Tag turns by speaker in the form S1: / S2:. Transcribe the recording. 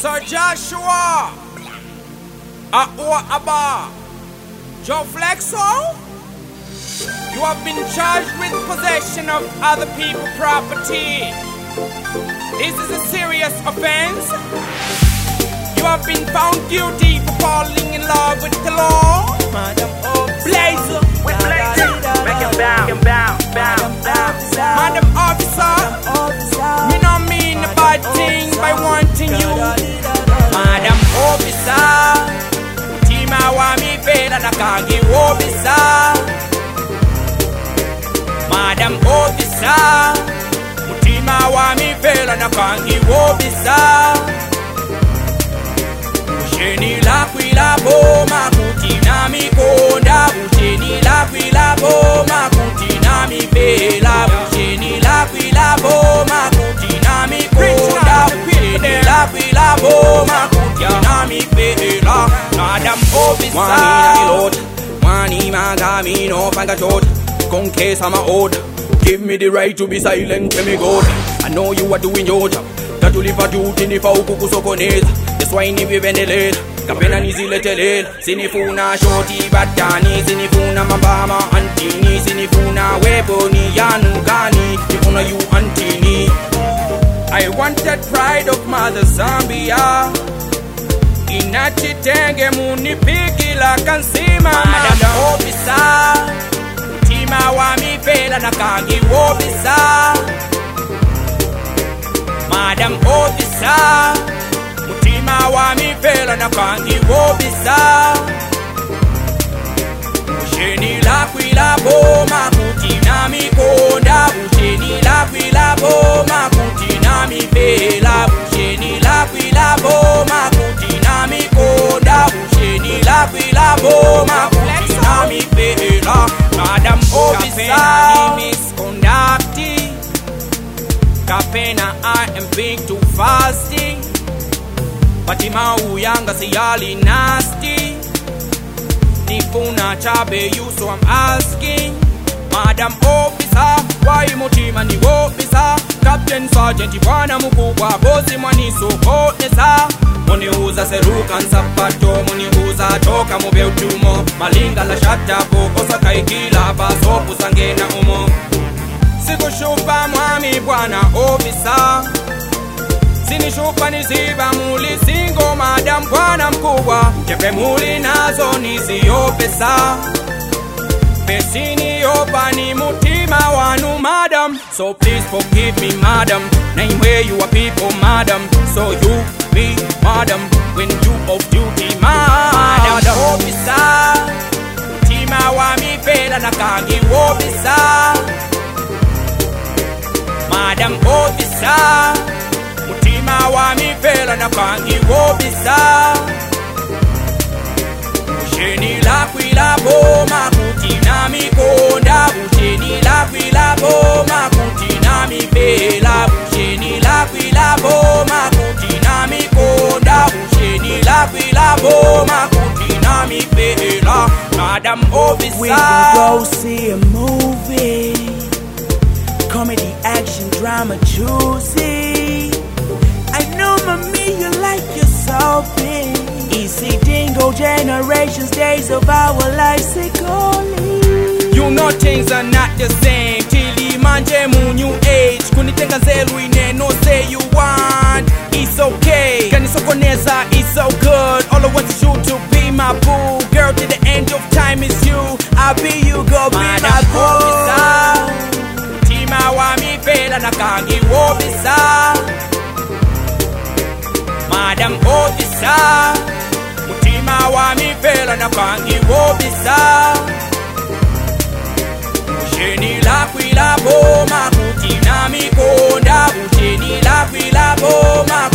S1: Sir Joshua, Akwa Abba, Joe Flexo, you have been charged with possession of other people's property. This is a serious offense. You have been found guilty for falling in love with the law. Blazer, with Blazer, make him bow. Madam Officer, me no mean a bad thing by wanting you. Madam Officer, Tima wa mi pela na kangi officer. Madam Officer, Tima wa mi pela na kangi officer. Ucheni la kwila boma kutina mikonda. Ucheni la kwila boma kutina mipela. Ucheni la kwila boma kutina mikonda. Ucheni la kwila boma kutina mipela. Madam Officer, Wani magami no fanga chot. Conke sama old. Give me the right to be silent when me go. I know you are doing your job. That you live a duty ni fa ukuku sokoneza. That's why ni vivendelele. Kapena niziletelele. Sinifuna shoti batani. Sinifuna mabama antini. Sinifuna webo ni yanu gani. Nifuna you antini. I want that pride of Mother Zambia. Inachitenge munipiki la kansima. Madam Officer, Tima wa mipela na kangi officer. Madam Officer, Mutima wa mipela na kangi officer. Ucheni la kwila boma kutina mikonda. Ucheni la kwila boma kutina mipela. Ucheni la kwila boma kutina mikonda. Ucheni la kwila boma kutina mipela. Madam Officer, misconducting. Kapena I am being too fasting. Fatima uyanga siyali nasty. Nifuna chabe you so I'm asking. Madam Officer, why mutima ni officer? Captain Sergeant Ibwana mukubwa bosi mwani so hotnesa. Muni uza seruka nsapato. Muni uza toka mube utumo. Malinga la shatapo kosa kaikila basopu sangena umo. Sikushupa mwami bwana officer. Sinishupa niziba muli singo madam bwana mkubwa. Jepe muli nazo niziyopesa. Pesini yopa ni mutima wanu madam. So please forgive me madam. Name where you are people madam. So you be madam when you off duty madam officer. Tima wa mipela na kangi officer. Madam Officer, Mutima wa mipela na kangi officer. Ucheni la kwila boma kutina mikonda. Ucheni la kwila boma kutina mipela. Ucheni la kwila boma kutina mikonda. Ucheni la kwila boma kutina mipela. Madam Officer,
S2: we can go see a movie. Comedy, action, drama, juicy. I know, mommy, you like your shopping. Easy dingo, generations, days of our lives ago.
S1: You know things are not the same. Tili manje mu new age. Kunitenga zelu ine no say you want. It's okay. Kanisokoneza, it's so good. All I want is you to be my boo. Girl, till the end of time is you. I'll be you, go be my boo. Tima wa mipela na kangi officer. Madam Officer, Mutima wa mipela na kangi officer. Ucheni la kwila boma kutina mikonda. Ucheni la kwila boma